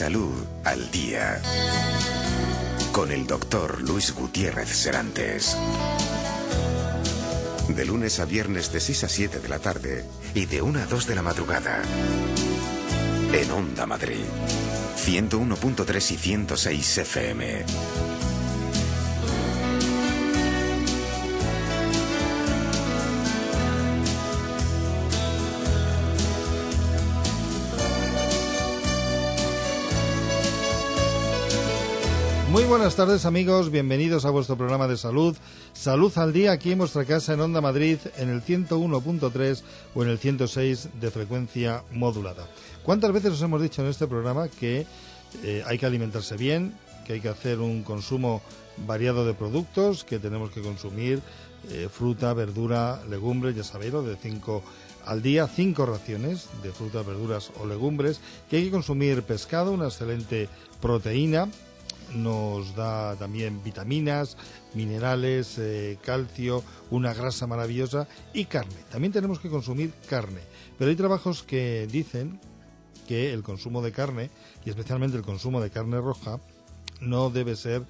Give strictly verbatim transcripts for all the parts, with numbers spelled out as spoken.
Salud al Día, con el doctor Luis Gutiérrez Serantes. De lunes a viernes de seis a siete de la tarde y de una a dos de la madrugada. En Onda Madrid, ciento uno punto tres y ciento seis F M. Muy buenas tardes, amigos, bienvenidos a vuestro programa de salud, Salud al Día, aquí en vuestra casa en Onda Madrid, en el ciento uno punto tres o en el ciento seis de frecuencia modulada. ¿Cuántas veces os hemos dicho en este programa que eh, hay que alimentarse bien, que hay que hacer un consumo variado de productos, que tenemos que consumir eh, fruta, verdura, legumbres, ya sabéis, de cinco al día, cinco raciones de frutas, verduras o legumbres, que hay que consumir pescado, una excelente proteína, nos da también vitaminas, minerales, eh, calcio, una grasa maravillosa y carne. También tenemos que consumir carne, pero hay trabajos que dicen que el consumo de carne, y especialmente el consumo de carne roja, no debe ser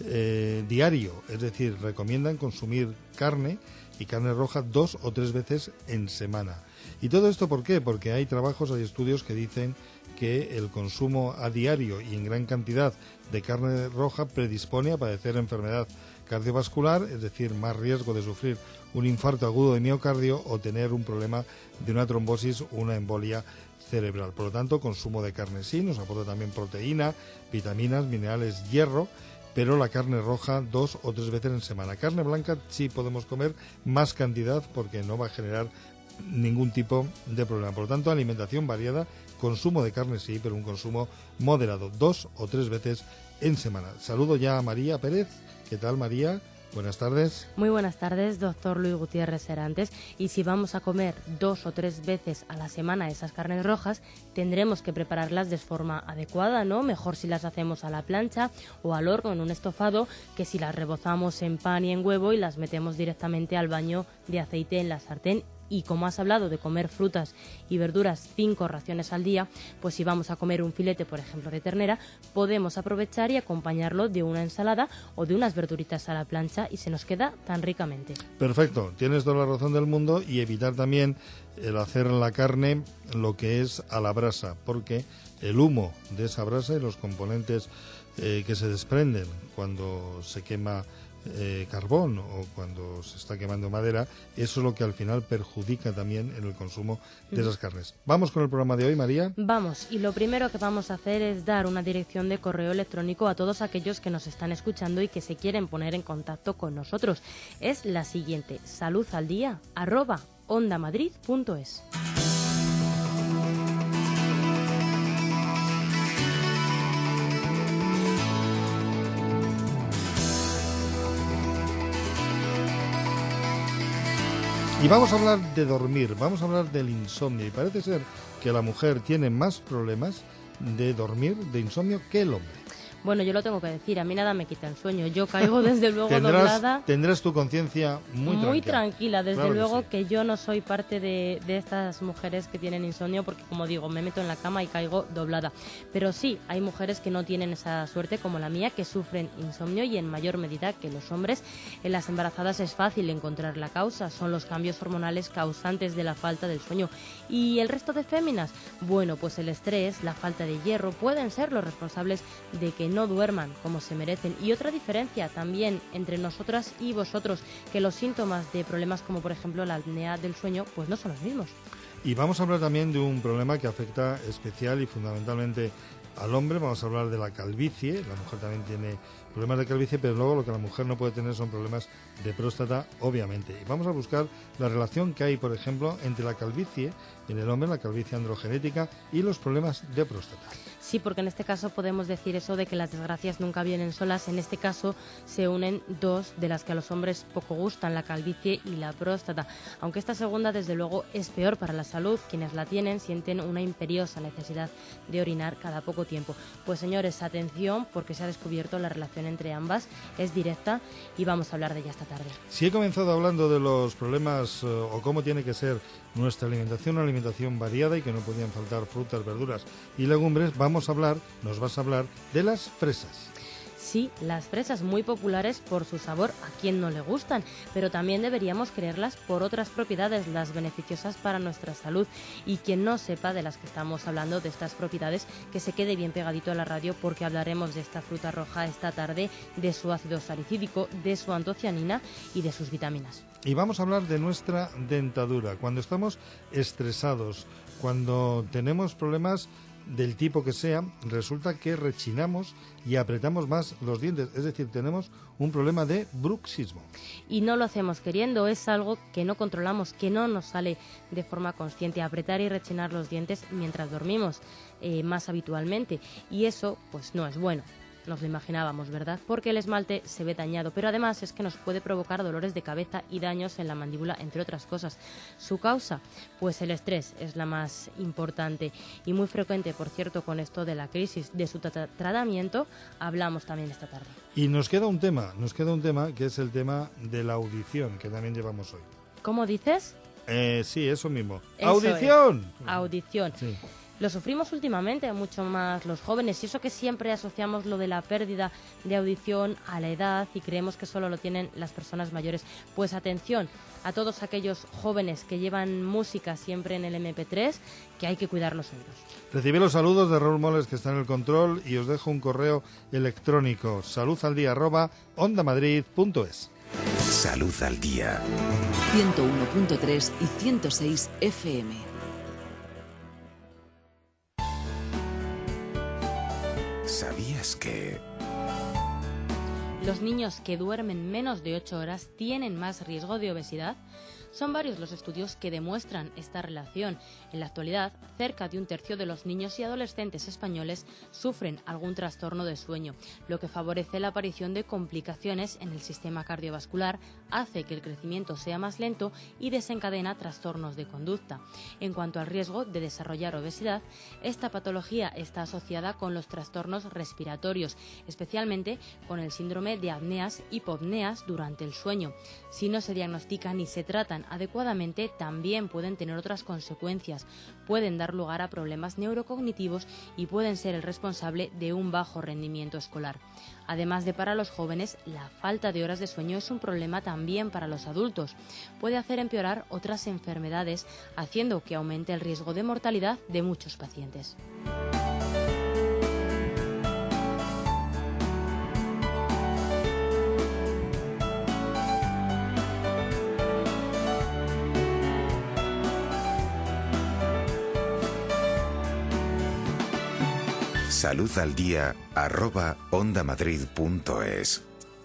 eh, diario, es decir, recomiendan consumir carne y carne roja dos o tres veces en semana. ¿Y todo esto por qué? Porque hay trabajos, hay estudios que dicen que el consumo a diario y en gran cantidad de carne roja predispone a padecer enfermedad cardiovascular, es decir, más riesgo de sufrir un infarto agudo de miocardio o tener un problema de una trombosis o una embolia cerebral. Por lo tanto, consumo de carne sí, nos aporta también proteína, vitaminas, minerales, hierro, pero la carne roja dos o tres veces en semana. Carne blanca sí podemos comer más cantidad porque no va a generar ningún tipo de problema. Por lo tanto, alimentación variada, consumo de carne sí, pero un consumo moderado, dos o tres veces en semana. Saludo ya a María Pérez. ¿Qué tal, María? Buenas tardes. Muy buenas tardes, doctor Luis Gutiérrez Serantes. Y si vamos a comer dos o tres veces a la semana esas carnes rojas, tendremos que prepararlas de forma adecuada, ¿no? Mejor si las hacemos a la plancha o al horno en un estofado, que si las rebozamos en pan y en huevo y las metemos directamente al baño de aceite en la sartén. Y como has hablado de comer frutas y verduras cinco raciones al día, pues si vamos a comer un filete, por ejemplo, de ternera, podemos aprovechar y acompañarlo de una ensalada o de unas verduritas a la plancha y se nos queda tan ricamente. Perfecto, tienes toda la razón del mundo, y evitar también el hacer la carne lo que es a la brasa, porque el humo de esa brasa y los componentes eh, que se desprenden cuando se quema Eh, carbón o cuando se está quemando madera, eso es lo que al final perjudica también en el consumo de esas carnes. Vamos con el programa de hoy, María. Vamos, y lo primero que vamos a hacer es dar una dirección de correo electrónico a todos aquellos que nos están escuchando y que se quieren poner en contacto con nosotros. Es la siguiente: saludaldía arroba ondamadrid punto es. Y vamos a hablar de dormir, vamos a hablar del insomnio, y parece ser que la mujer tiene más problemas de dormir, de insomnio, que el hombre. Bueno, yo lo tengo que decir, a mí nada me quita el sueño. Yo caigo desde luego tendrás, doblada. Tendrás tu conciencia muy tranquila. Muy tranquila, desde claro luego que, sí. que yo no soy parte de, de estas mujeres que tienen insomnio, porque como digo, me meto en la cama y caigo doblada. Pero sí, hay mujeres que no tienen esa suerte, como la mía, que sufren insomnio, y en mayor medida que los hombres. En las embarazadas es fácil encontrar la causa, son los cambios hormonales causantes de la falta del sueño. ¿Y el resto de féminas? Bueno, pues el estrés, la falta de hierro pueden ser los responsables de que no duerman como se merecen. Y otra diferencia también entre nosotras y vosotros, que los síntomas de problemas como por ejemplo la apnea del sueño pues no son los mismos. Y vamos a hablar también de un problema que afecta especial y fundamentalmente al hombre. Vamos a hablar de la calvicie. La mujer también tiene problemas de calvicie, pero luego lo que la mujer no puede tener son problemas de próstata, obviamente. Y vamos a buscar la relación que hay, por ejemplo, entre la calvicie en el hombre, la calvicie androgenética, y los problemas de próstata. Sí, porque en este caso podemos decir eso de que las desgracias nunca vienen solas. En este caso se unen dos de las que a los hombres poco gustan, la calvicie y la próstata. Aunque esta segunda, desde luego, es peor para la salud. Quienes la tienen sienten una imperiosa necesidad de orinar cada poco tiempo. Pues señores, atención, porque se ha descubierto la relación entre ambas, es directa y vamos a hablar de ella esta tarde. Si he comenzado hablando de los problemas uh, o cómo tiene que ser nuestra alimentación, una alimentación variada y que no podían faltar frutas, verduras y legumbres, vamos vamos a hablar, nos vas a hablar de las fresas. Sí, las fresas muy populares por su sabor, a quien no le gustan, pero también deberíamos quererlas por otras propiedades, las beneficiosas para nuestra salud. Y quien no sepa de las que estamos hablando, de estas propiedades, que se quede bien pegadito a la radio, porque hablaremos de esta fruta roja esta tarde, de su ácido salicílico, de su antocianina y de sus vitaminas. Y vamos a hablar de nuestra dentadura. Cuando estamos estresados, cuando tenemos problemas del tipo que sea, resulta que rechinamos y apretamos más los dientes, es decir, tenemos un problema de bruxismo. Y no lo hacemos queriendo, es algo que no controlamos, que no nos sale de forma consciente, apretar y rechinar los dientes mientras dormimos eh, más habitualmente, y eso pues no es bueno. Nos lo imaginábamos, ¿verdad? Porque el esmalte se ve dañado, pero además es que nos puede provocar dolores de cabeza y daños en la mandíbula, entre otras cosas. ¿Su causa? Pues el estrés es la más importante y muy frecuente, por cierto, con esto de la crisis. De su tra- tratamiento hablamos también esta tarde. Y nos queda un tema, nos queda un tema que es el tema de la audición, que también llevamos hoy. ¿Cómo dices? Eh, sí, eso mismo. Eso ¡Audición! Es. Audición. Sí. Lo sufrimos últimamente mucho más los jóvenes, y eso que siempre asociamos lo de la pérdida de audición a la edad y creemos que solo lo tienen las personas mayores. Pues atención a todos aquellos jóvenes que llevan música siempre en el eme pe tres, que hay que cuidar los oídos. Recibí los saludos de Raúl Moles, que está en el control, y os dejo un correo electrónico, saludaldía arroba ondamadrid punto es. Salud al Día. ciento uno punto tres y ciento seis efe eme. ¿Sabías que ¿Los niños que duermen menos de ocho horas tienen más riesgo de obesidad? Son varios los estudios que demuestran esta relación. En la actualidad, cerca de un tercio de los niños y adolescentes españoles sufren algún trastorno de sueño, lo que favorece la aparición de complicaciones en el sistema cardiovascular, hace que el crecimiento sea más lento y desencadena trastornos de conducta. En cuanto al riesgo de desarrollar obesidad, esta patología está asociada con los trastornos respiratorios, especialmente con el síndrome de apneas y hipopneas durante el sueño. Si no se diagnostican ni se tratan adecuadamente, también pueden tener otras consecuencias. Pueden dar lugar a problemas neurocognitivos y pueden ser el responsable de un bajo rendimiento escolar. Además de para los jóvenes, la falta de horas de sueño es un problema también para los adultos. Puede hacer empeorar otras enfermedades, haciendo que aumente el riesgo de mortalidad de muchos pacientes. Salud al Día arroba ondamadrid punto es.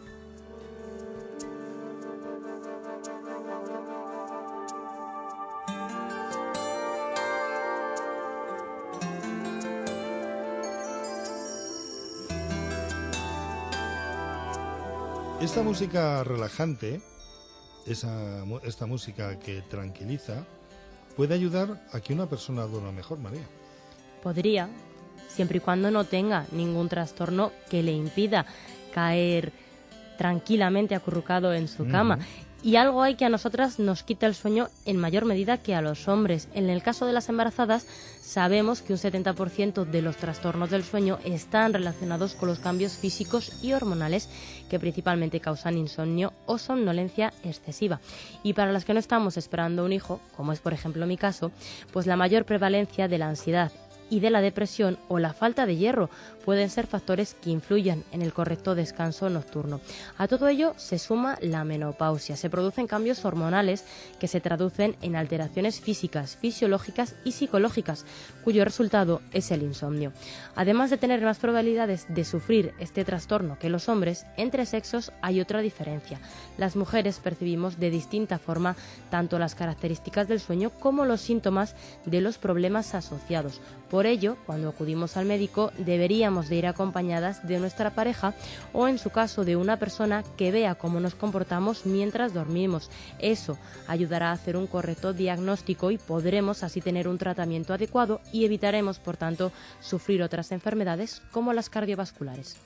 Esta música relajante, esa, esta música que tranquiliza, puede ayudar a que una persona duerma mejor, María. Podría, siempre y cuando no tenga ningún trastorno que le impida caer tranquilamente acurrucado en su cama. Uh-huh. Y algo hay que a nosotras nos quita el sueño en mayor medida que a los hombres. En el caso de las embarazadas, sabemos que un setenta por ciento de los trastornos del sueño están relacionados con los cambios físicos y hormonales que principalmente causan insomnio o somnolencia excesiva. Y para las que no estamos esperando un hijo, como es por ejemplo mi caso, pues la mayor prevalencia de la ansiedad y de la depresión o la falta de hierro pueden ser factores que influyan en el correcto descanso nocturno. A todo ello se suma la menopausia. Se producen cambios hormonales que se traducen en alteraciones físicas, fisiológicas y psicológicas, cuyo resultado es el insomnio. Además de tener más probabilidades de sufrir este trastorno que los hombres, entre sexos hay otra diferencia. Las mujeres percibimos de distinta forma tanto las características del sueño como los síntomas de los problemas asociados. Por ello, cuando acudimos al médico, deberíamos de ir acompañadas de nuestra pareja o, en su caso, de una persona que vea cómo nos comportamos mientras dormimos. Eso ayudará a hacer un correcto diagnóstico y podremos así tener un tratamiento adecuado y evitaremos, por tanto, sufrir otras enfermedades como las cardiovasculares.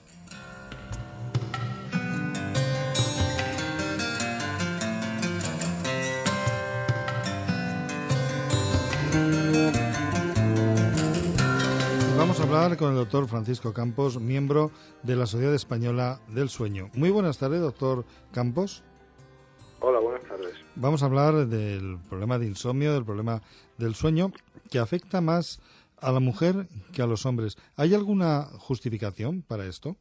vamos a hablar con el doctor Francisco Campos, miembro de la Sociedad Española del Sueño. Muy buenas tardes, doctor Campos. Hola, buenas tardes. Vamos a hablar del problema de insomnio, del problema del sueño, que afecta más a la mujer que a los hombres. ¿Hay alguna justificación para esto?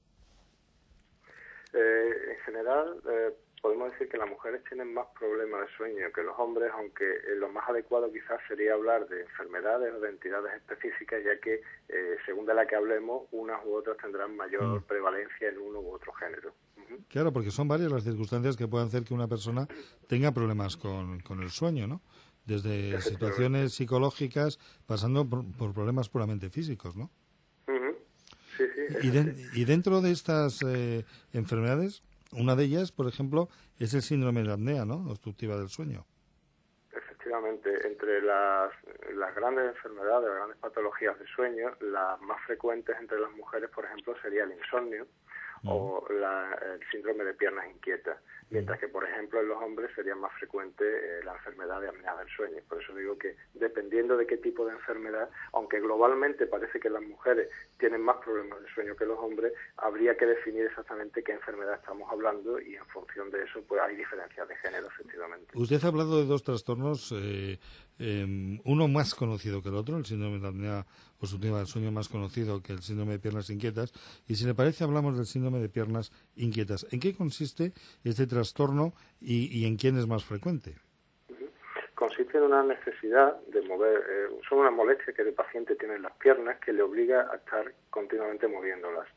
Eh, en general, eh, podemos decir que las mujeres tienen más problemas de sueño que los hombres, aunque eh, lo más adecuado quizás sería hablar de enfermedades o de entidades específicas, ya que eh, según de la que hablemos, unas u otras tendrán mayor mm. prevalencia en uno u otro género. Uh-huh. Claro, porque son varias las circunstancias que pueden hacer que una persona tenga problemas con, con el sueño, ¿no? Desde situaciones psicológicas, pasando por, por problemas puramente físicos, ¿no? Uh-huh. Sí, sí. Y, de, y dentro de estas eh, enfermedades, una de ellas, por ejemplo, es el síndrome de apnea, ¿no? Obstructiva del sueño. Efectivamente, entre las, las grandes enfermedades, las grandes patologías de sueño, las más frecuentes entre las mujeres, por ejemplo, sería el insomnio mm. o la, el síndrome de piernas inquietas, mientras que, por ejemplo, en los hombres sería más frecuente eh, la enfermedad de apnea del sueño. Por eso digo que, dependiendo de qué tipo de enfermedad, aunque globalmente parece que las mujeres tienen más problemas de sueño que los hombres, habría que definir exactamente qué enfermedad estamos hablando y en función de eso pues hay diferencias de género, efectivamente. Usted ha hablado de dos trastornos, eh, eh, uno más conocido que el otro, el síndrome de apnea obstructiva del sueño más conocido que el síndrome de piernas inquietas, y si le parece hablamos del síndrome de piernas inquietas. ¿En qué consiste este trastorno y, y en quién es más frecuente? Consiste en una necesidad de mover, eh, son una molestia que el paciente tiene en las piernas que le obliga a estar continuamente moviéndolas.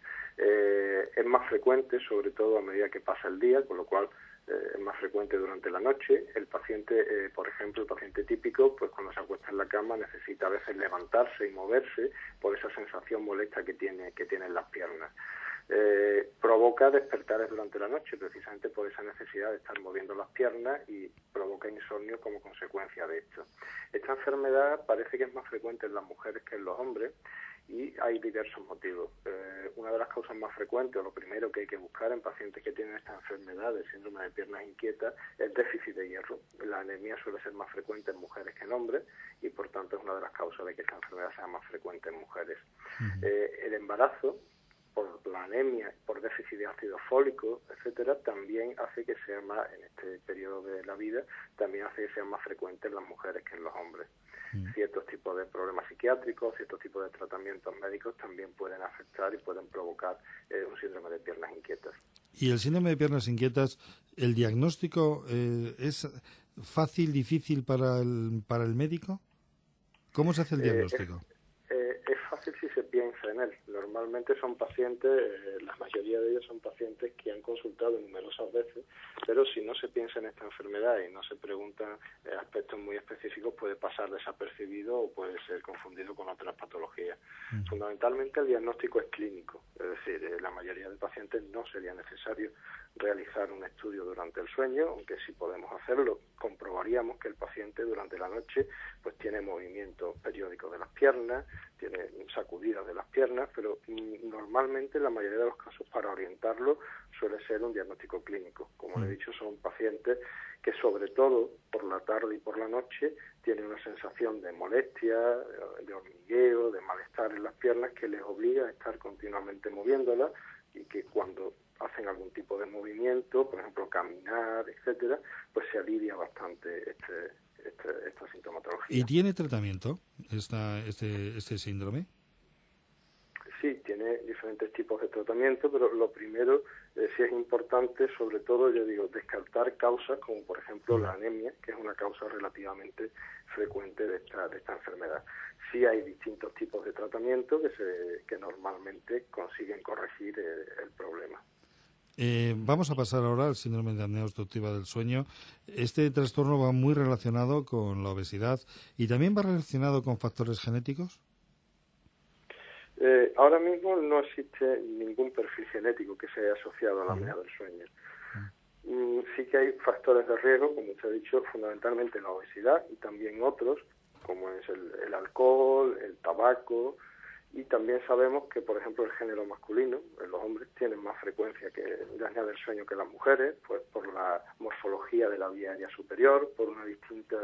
Eh, es más frecuente, sobre todo a medida que pasa el día, con lo cual eh, es más frecuente durante la noche. El paciente, eh, por ejemplo, el paciente típico, pues cuando se acuesta en la cama necesita a veces levantarse y moverse por esa sensación molesta que tiene, que tiene en las piernas. Eh, provoca despertares durante la noche, precisamente por esa necesidad de estar moviendo las piernas, y provoca insomnio como consecuencia de esto. Esta enfermedad parece que es más frecuente en las mujeres que en los hombres, y hay diversos motivos. Eh, una de las causas más frecuentes, o lo primero que hay que buscar en pacientes que tienen esta enfermedad de síndrome de piernas inquietas, es déficit de hierro. La anemia suele ser más frecuente en mujeres que en hombres, y por tanto es una de las causas de que esta enfermedad sea más frecuente en mujeres. Uh-huh. Eh, el embarazo, por la anemia, por déficit de ácido fólico, etcétera, también hace que sea más, en este periodo de la vida, también hace que sean más frecuentes en las mujeres que en los hombres. Mm. Ciertos tipos de problemas psiquiátricos, ciertos tipos de tratamientos médicos también pueden afectar y pueden provocar eh, un síndrome de piernas inquietas. ¿Y el síndrome de piernas inquietas, el diagnóstico eh, es fácil, difícil para el, para el médico? ¿Cómo se hace el diagnóstico? Eh, eh, es fácil si se piensa en él. Normalmente son pacientes, eh, la mayoría de ellos son pacientes que han consultado numerosas veces, pero si no se piensa en esta enfermedad y no se preguntan eh, aspectos muy específicos, puede pasar desapercibido o puede ser confundido con otras patologías. Uh-huh. Fundamentalmente el diagnóstico es clínico, es decir, eh, la mayoría de pacientes no sería necesario realizar un estudio durante el sueño, aunque si podemos hacerlo, comprobaríamos que el paciente durante la noche pues tiene movimientos periódicos de las piernas, tiene sacudidas de las piernas, pero mm, normalmente en la mayoría de los casos para orientarlo suele ser un diagnóstico clínico. Como mm. le he dicho, son pacientes que sobre todo por la tarde y por la noche tienen una sensación de molestia, de hormigueo, de malestar en las piernas que les obliga a estar continuamente moviéndolas, y que cuando hacen algún tipo de movimiento, por ejemplo caminar, etcétera, pues se alivia bastante este, este, esta sintomatología. ¿Y tiene tratamiento esta, este, este síndrome? Sí, tiene diferentes tipos de tratamiento, pero lo primero eh, sí es importante, sobre todo, yo digo, descartar causas como por ejemplo la anemia, que es una causa relativamente frecuente de esta, de esta enfermedad. Sí hay distintos tipos de tratamiento que, se, que normalmente consiguen corregir el, el problema. Eh, vamos a pasar ahora al síndrome de apnea obstructiva del sueño. Este trastorno va muy relacionado con la obesidad y también va relacionado con factores genéticos. Eh, ahora mismo no existe ningún perfil genético que se haya asociado a la apnea del sueño. Mm, sí que hay factores de riesgo, como usted ha dicho, fundamentalmente la obesidad y también otros, como es el, el alcohol, el tabaco, y también sabemos que, por ejemplo, el género masculino, los hombres tienen más frecuencia que de apnea del sueño que las mujeres, pues por la morfología de la vía aérea superior, por una distinta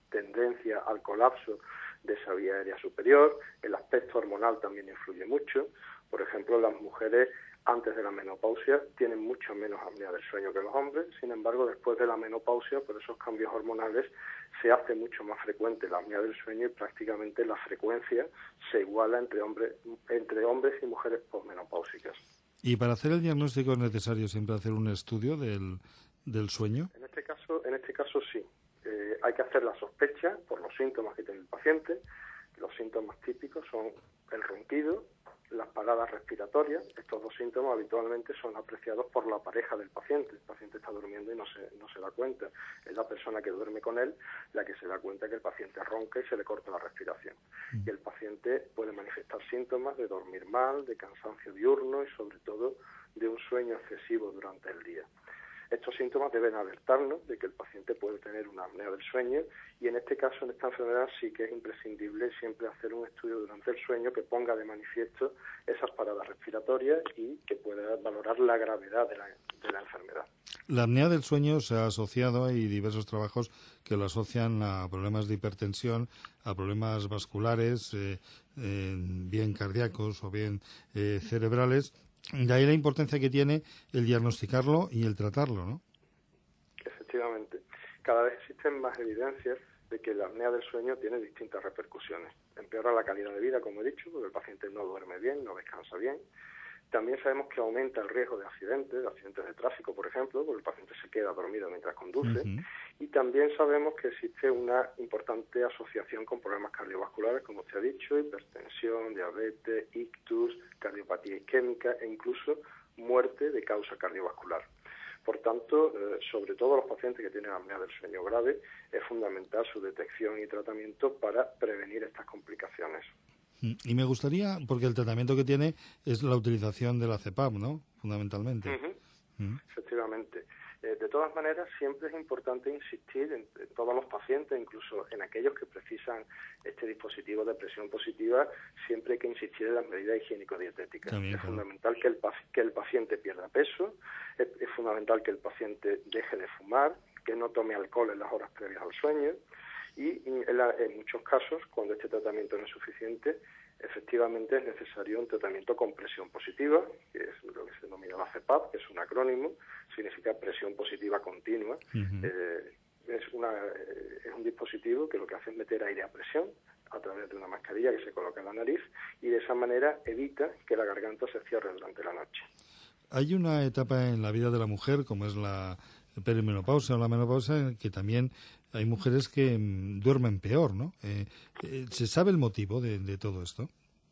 tendencia al colapso de esa vía aérea superior. El aspecto hormonal también influye mucho. Por ejemplo, las mujeres antes de la menopausia tienen mucho menos apnea del sueño que los hombres. Sin embargo, después de la menopausia, por esos cambios hormonales, se hace mucho más frecuente la apnea del sueño y prácticamente la frecuencia se iguala entre hombres, entre hombres y mujeres posmenopáusicas. ¿Y para hacer el diagnóstico es necesario siempre hacer un estudio del, del sueño? En este caso, en este caso sí. Eh, hay que hacer la sospecha por los síntomas que tiene el paciente. Los síntomas típicos son el ronquido, las paradas respiratorias. Estos dos síntomas habitualmente son apreciados por la pareja del paciente. El paciente está durmiendo y no se, no se da cuenta. Es la persona que duerme con él la que se da cuenta que el paciente ronca y se le corta la respiración. Mm. Y el paciente puede manifestar síntomas de dormir mal, de cansancio diurno y sobre todo de un sueño excesivo durante el día. Estos síntomas deben alertarnos de que el paciente puede tener una apnea del sueño y en este caso, en esta enfermedad, sí que es imprescindible siempre hacer un estudio durante el sueño que ponga de manifiesto esas paradas respiratorias y que pueda valorar la gravedad de la, de la enfermedad. La apnea del sueño se ha asociado, hay diversos trabajos que lo asocian a problemas de hipertensión, a problemas vasculares, eh, eh, bien cardíacos o bien eh, cerebrales. De ahí la importancia que tiene el diagnosticarlo y el tratarlo, ¿no? Efectivamente. Cada vez existen más evidencias de que la apnea del sueño tiene distintas repercusiones. Empeora la calidad de vida, como he dicho, porque el paciente no duerme bien, no descansa bien. También sabemos que aumenta el riesgo de accidentes, de accidentes de tráfico, por ejemplo, porque el paciente se queda dormido mientras conduce. Uh-huh. Y también sabemos que existe una importante asociación con problemas cardiovasculares, como usted ha dicho, hipertensión, diabetes, ictus, cardiopatía isquémica e incluso muerte de causa cardiovascular. Por tanto, eh, sobre todo los pacientes que tienen apnea del sueño grave, es fundamental su detección y tratamiento para prevenir estas complicaciones. Y me gustaría, porque el tratamiento que tiene es la utilización de la C PAP, ¿no? Fundamentalmente. Uh-huh. Uh-huh. Efectivamente. Eh, de todas maneras, siempre es importante insistir en, en todos los pacientes, incluso en aquellos que precisan este dispositivo de presión positiva, siempre hay que insistir en las medidas higiénico-dietéticas. También, es claro. fundamental que el, que el paciente pierda peso, es, es fundamental que el paciente deje de fumar, que no tome alcohol en las horas previas al sueño. Y en, la, en muchos casos, cuando este tratamiento no es suficiente, efectivamente es necesario un tratamiento con presión positiva, que es lo que se denomina la C PAP, que es un acrónimo, significa presión positiva continua. Uh-huh. eh, es, una, eh, es un dispositivo que lo que hace es meter aire a presión a través de una mascarilla que se coloca en la nariz y de esa manera evita que la garganta se cierre durante la noche. Hay una etapa en la vida de la mujer, como es la perimenopausia o la menopausia, que también hay mujeres que mm, duermen peor, ¿no? Eh, eh, ¿Se sabe el motivo de, de todo esto?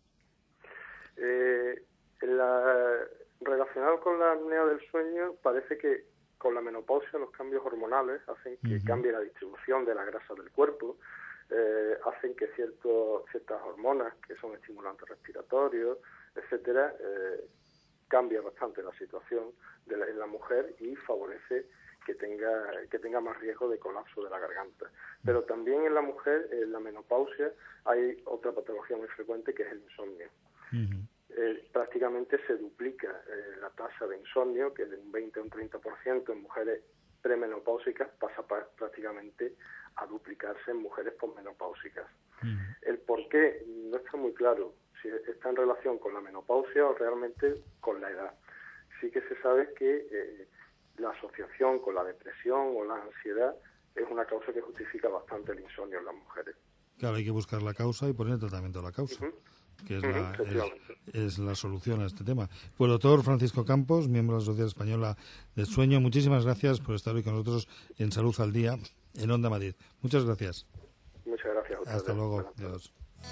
Eh, la, relacionado con la apnea del sueño, parece que con la menopausia los cambios hormonales hacen que uh-huh. cambie la distribución de la grasa del cuerpo, eh, hacen que cierto, ciertas hormonas, que son estimulantes respiratorios, etcétera, eh, cambia bastante la situación de la, en la mujer y favorece que tenga que tenga más riesgo de colapso de la garganta. Pero también en la mujer, en la menopausia, hay otra patología muy frecuente que es el insomnio. Uh-huh. Eh, prácticamente se duplica eh, la tasa de insomnio, que de un veinte a un treinta por ciento en mujeres premenopáusicas pasa pa- prácticamente a duplicarse en mujeres posmenopáusicas. Uh-huh. El por qué no está muy claro, si está en relación con la menopausia o realmente con la edad. Sí que se sabe que eh, la asociación con la depresión o la ansiedad es una causa que justifica bastante el insomnio en las mujeres. Claro, hay que buscar la causa y poner tratamiento a la causa, uh-huh. que es, uh-huh, la, es, es la solución a este tema. Pues doctor Francisco Campos, miembro de la Sociedad Española del Sueño, muchísimas gracias por estar hoy con nosotros en Salud al Día, en Onda Madrid. Muchas gracias. Muchas gracias a ustedes. Hasta luego. Adiós.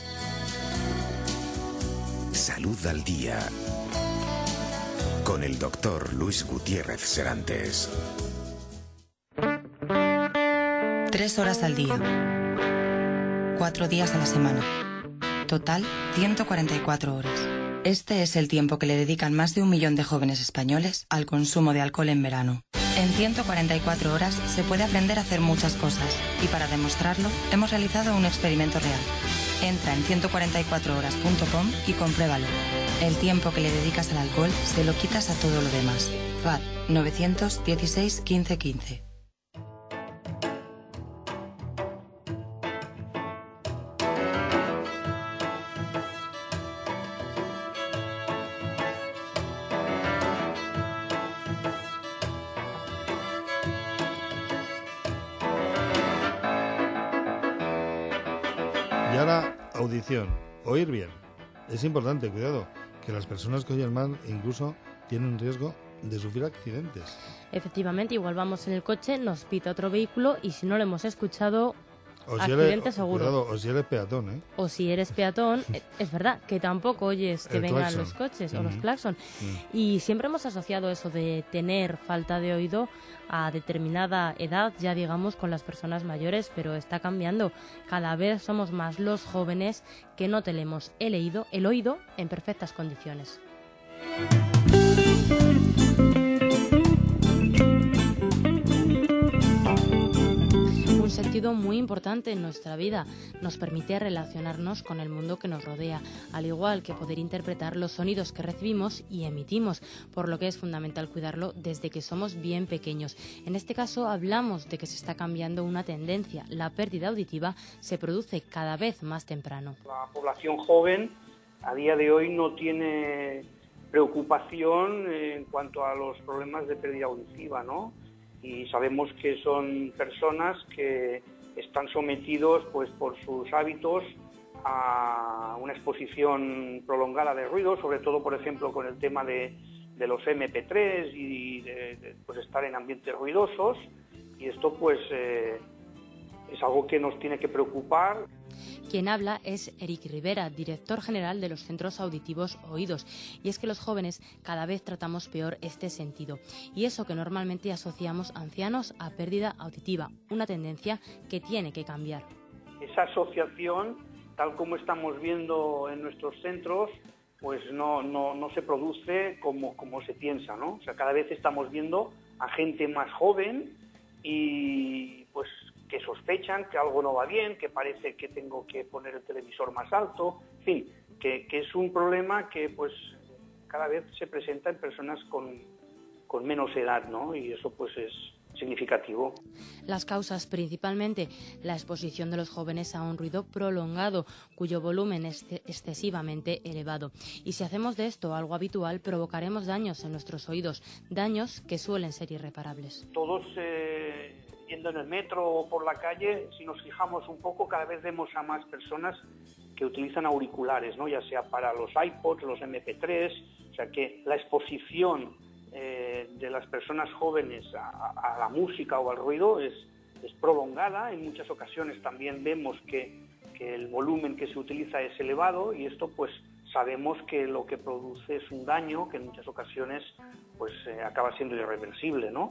Salud al Día, con el doctor Luis Gutiérrez Serantes. Tres horas al día. Cuatro días a la semana. Total, ciento cuarenta y cuatro horas. Este es el tiempo que le dedican más de un millón de jóvenes españoles al consumo de alcohol en verano. En ciento cuarenta y cuatro horas se puede aprender a hacer muchas cosas y para demostrarlo hemos realizado un experimento real. Entra en ciento cuarenta y cuatro horas punto com y compruébalo. El tiempo que le dedicas al alcohol se lo quitas a todo lo demás. F A D nueve uno seis, quince, quince. Y ahora, audición, oír bien. Es importante, cuidado, que las personas que oyen mal incluso tienen riesgo de sufrir accidentes. Efectivamente, igual vamos en el coche, nos pita otro vehículo y si no lo hemos escuchado, O si accidente eres, seguro. Cuidado, o si eres peatón, ¿eh? O si eres peatón, es verdad que tampoco oyes que El vengan claxon. los coches o Mm. los claxon. Mm. Y siempre hemos asociado eso de tener falta de oído a determinada edad, ya digamos con las personas mayores, pero está cambiando. Cada vez somos más los jóvenes que no tenemos el oído, el oído en perfectas condiciones. Un sentido muy importante en nuestra vida. Nos permite relacionarnos con el mundo que nos rodea, al igual que poder interpretar los sonidos que recibimos y emitimos, por lo que es fundamental cuidarlo desde que somos bien pequeños. En este caso hablamos de que se está cambiando una tendencia. La pérdida auditiva se produce cada vez más temprano. La población joven a día de hoy no tiene preocupación en cuanto a los problemas de pérdida auditiva, ¿no? Y sabemos que son personas que están sometidos, pues, por sus hábitos a una exposición prolongada de ruido, sobre todo, por ejemplo, con el tema de, de los eme pe tres y de, de pues, estar en ambientes ruidosos. Y esto, pues, eh, es algo que nos tiene que preocupar. Quien habla es Eric Rivera, director general de los Centros Auditivos Oídos. Y es que los jóvenes cada vez tratamos peor este sentido. Y eso que normalmente asociamos ancianos a pérdida auditiva, una tendencia que tiene que cambiar. Esa asociación, tal como estamos viendo en nuestros centros, pues no, no, no se produce como, como se piensa, ¿no? O sea, cada vez estamos viendo a gente más joven y pues que sospechan que algo no va bien, que parece que tengo que poner el televisor más alto, en fin, que, que es un problema que pues cada vez se presenta en personas con, con menos edad, ¿no? Y eso pues es significativo. Las causas, principalmente la exposición de los jóvenes a un ruido prolongado, cuyo volumen es excesivamente elevado. Y si hacemos de esto algo habitual, provocaremos daños en nuestros oídos, daños que suelen ser irreparables. Todos eh, yendo en el metro o por la calle, si nos fijamos un poco, cada vez vemos a más personas que utilizan auriculares, ¿no? Ya sea para los iPods, los eme pe tres, o sea que la exposición eh, de las personas jóvenes a, a la música o al ruido es, es prolongada. En muchas ocasiones también vemos que, que el volumen que se utiliza es elevado y esto pues sabemos que lo que produce es un daño que en muchas ocasiones pues eh, acaba siendo irreversible, ¿no?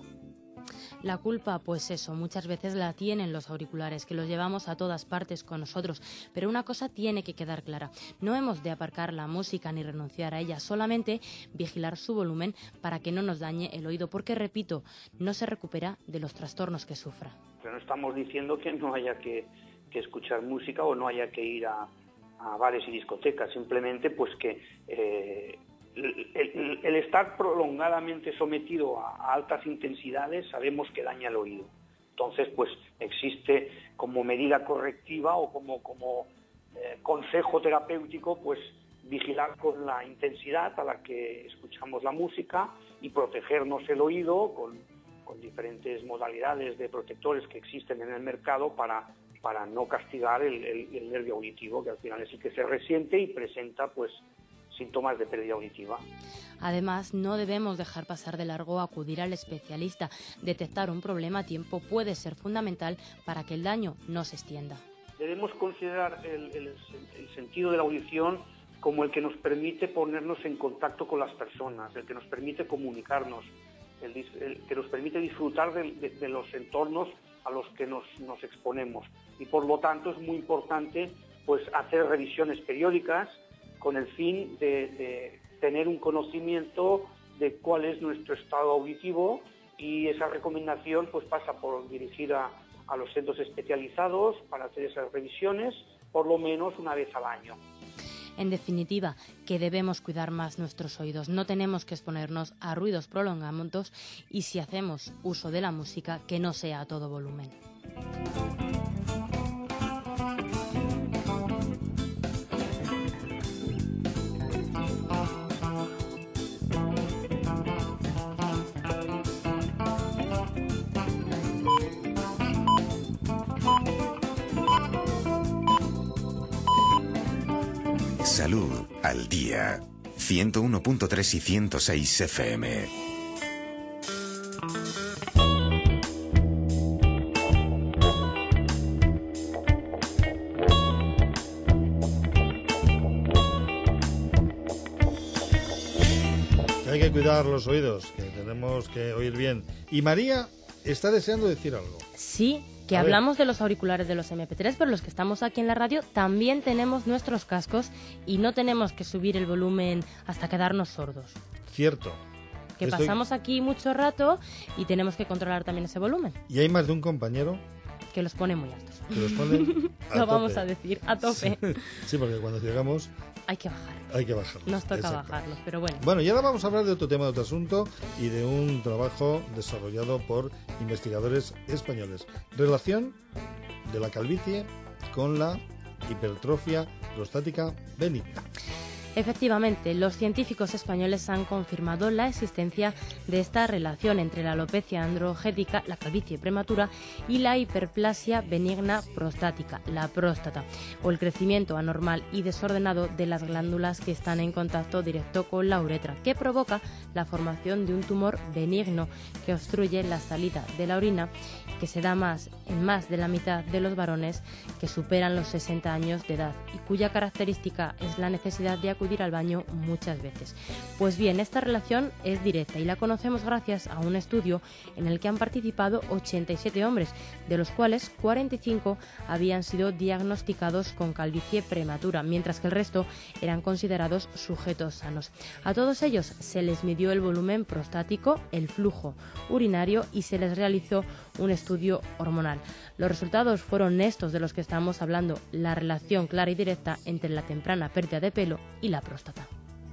La culpa, pues eso, muchas veces la tienen los auriculares, que los llevamos a todas partes con nosotros. Pero una cosa tiene que quedar clara. No hemos de aparcar la música ni renunciar a ella, solamente vigilar su volumen para que no nos dañe el oído, porque, repito, no se recupera de los trastornos que sufra. Pero no estamos diciendo que no haya que, que escuchar música o no haya que ir a, a bares y discotecas, simplemente pues que... Eh, El, el, el estar prolongadamente sometido a, a altas intensidades sabemos que daña el oído. Entonces, pues existe como medida correctiva o como, como eh, consejo terapéutico, pues vigilar con la intensidad a la que escuchamos la música y protegernos el oído con, con diferentes modalidades de protectores que existen en el mercado para, para no castigar el, el, el nervio auditivo, que al final es el que se resiente y presenta, pues, síntomas de pérdida auditiva. Además, no debemos dejar pasar de largo acudir al especialista. Detectar un problema a tiempo puede ser fundamental para que el daño no se extienda. Debemos considerar el, el, el sentido de la audición como el que nos permite ponernos en contacto con las personas, el que nos permite comunicarnos, el, el que nos permite disfrutar de, de, de los entornos a los que nos, nos exponemos. Y por lo tanto es muy importante pues, hacer revisiones periódicas con el fin de, de tener un conocimiento de cuál es nuestro estado auditivo, y esa recomendación pues pasa por dirigir a, a los centros especializados para hacer esas revisiones por lo menos una vez al año. En definitiva, que debemos cuidar más nuestros oídos, no tenemos que exponernos a ruidos prolongados y si hacemos uso de la música, que no sea a todo volumen. Salud al día. ciento uno punto tres y ciento seis F M. Hay que cuidar los oídos, que tenemos que oír bien. Y María está deseando decir algo. Sí, que A hablamos ver. de los auriculares de los eme pe tres, pero los que estamos aquí en la radio también tenemos nuestros cascos y no tenemos que subir el volumen hasta quedarnos sordos. Cierto. Que Estoy- pasamos aquí mucho rato y tenemos que controlar también ese volumen, Y hay más de un compañero que los pone muy altos. que los pone a Lo vamos tope. a decir, a tope. Sí, porque cuando llegamos Hay que bajar. hay que bajarlos. Nos toca Exacto. bajarlos, pero bueno. Bueno, y ahora vamos a hablar de otro tema, de otro asunto y de un trabajo desarrollado por investigadores españoles. Relación de la calvicie con la hipertrofia prostática benigna. Efectivamente, los científicos españoles han confirmado la existencia de esta relación entre la alopecia androgénica, la calvicie prematura, y la hiperplasia benigna prostática, la próstata, o el crecimiento anormal y desordenado de las glándulas que están en contacto directo con la uretra, que provoca la formación de un tumor benigno que obstruye la salida de la orina, que se da más en más de la mitad de los varones que superan los sesenta años de edad y cuya característica es la necesidad de acudir al baño muchas veces. Pues bien, esta relación es directa y la conocemos gracias a un estudio en el que han participado ochenta y siete hombres, de los cuales cuarenta y cinco habían sido diagnosticados con calvicie prematura, mientras que el resto eran considerados sujetos sanos. A todos ellos se les midió el volumen prostático, el flujo urinario y se les realizó un estudio hormonal. Los resultados fueron estos de los que estamos hablando, la relación clara y directa entre la temprana pérdida de pelo y la próstata.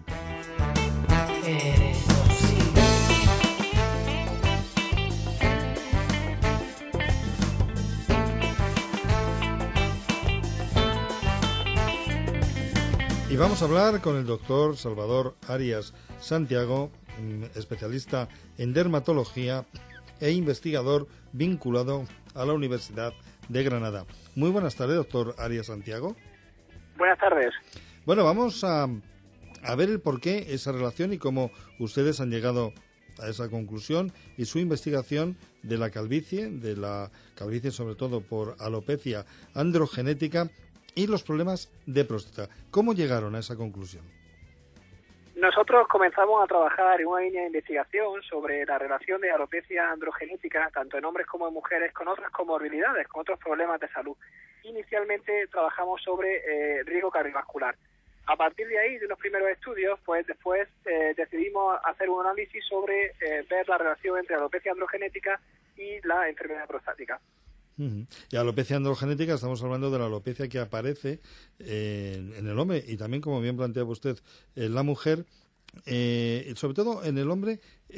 Y vamos a hablar con el doctor Salvador Arias Santiago, especialista en dermatología e investigador vinculado a la Universidad de Granada. Muy buenas tardes, doctor Arias Santiago. Buenas tardes. Bueno, vamos a, a ver el porqué, esa relación y cómo ustedes han llegado a esa conclusión y su investigación de la calvicie, de la calvicie sobre todo por alopecia androgenética y los problemas de próstata. ¿Cómo llegaron a esa conclusión? Nosotros comenzamos a trabajar en una línea de investigación sobre la relación de alopecia androgenética, tanto en hombres como en mujeres, con otras comorbilidades, con otros problemas de salud. Inicialmente trabajamos sobre eh, riesgo cardiovascular. A partir de ahí, de unos primeros estudios, pues después eh, decidimos hacer un análisis sobre eh, ver la relación entre alopecia androgenética y la enfermedad prostática. Uh-huh. Y alopecia androgenética, estamos hablando de la alopecia que aparece eh, en el hombre y también, como bien planteaba usted, en la mujer, eh, sobre todo en el hombre